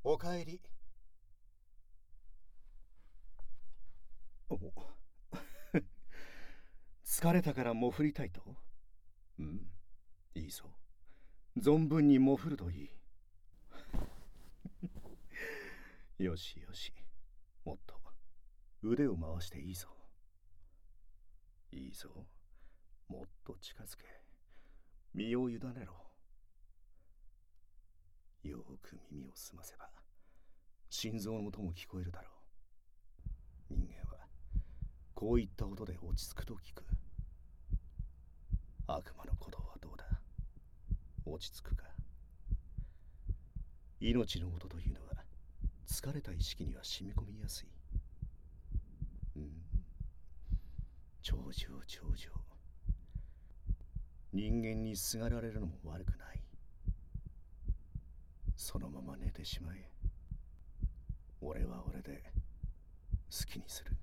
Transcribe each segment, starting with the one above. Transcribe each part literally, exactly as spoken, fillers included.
おかえり。 お疲れたからもふりたいと？うん、いいぞ。存分にもふるといい。よしよし、もっと腕を回していいぞ。いいぞ、もっと近づけ。身を委ねろ。よーく耳を澄ませば心臓の音も聞こえるだろう。人間はこういった音で落ち着くと聞く。悪魔の鼓動はどうだ？落ち着くか？命の音というのは疲れた意識には染み込みやすい。うん、長寿長寿。人間にすがられるのも悪くない。そのまま寝てしまえ。俺は俺で好きにする。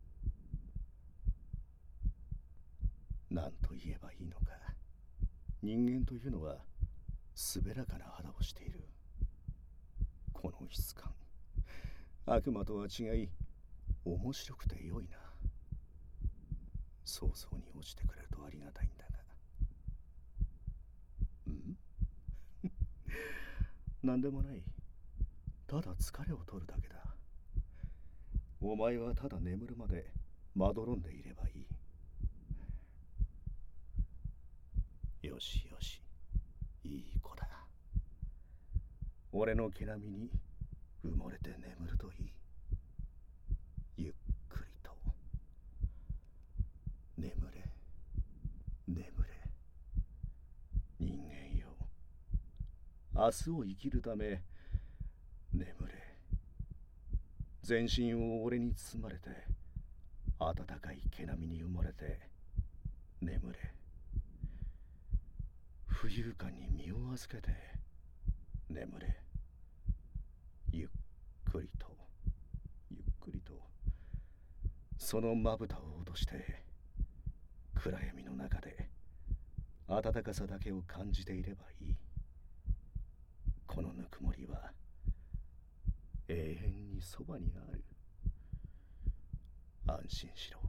何と言えばいいのか。人間というのは滑らかな肌をしている。この質感、悪魔とは違い面白くて良いな。早々に落ちてくれるとありがたいんだが。ん何でもない。ただ疲れを取るだけだ。お前はただ眠るまでまどろんでいればいい。よしよし、いい子だ。俺の毛並みに埋もれて眠るといい。ゆっくりと眠れ眠れ。人間よ、明日を生きるため眠れ。全身を俺に包まれて暖かい毛並みに埋もれて眠れ。浮遊感に身を預けて眠れ。ゆっくりとゆっくりとそのまぶたを落として暗闇の中で暖かさだけを感じていればいい。このぬくもりは永遠にそばにある。安心しろ。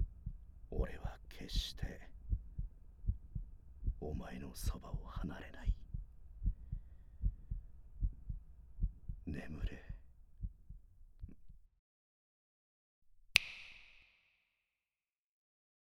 俺は決してお前のそばを離れない。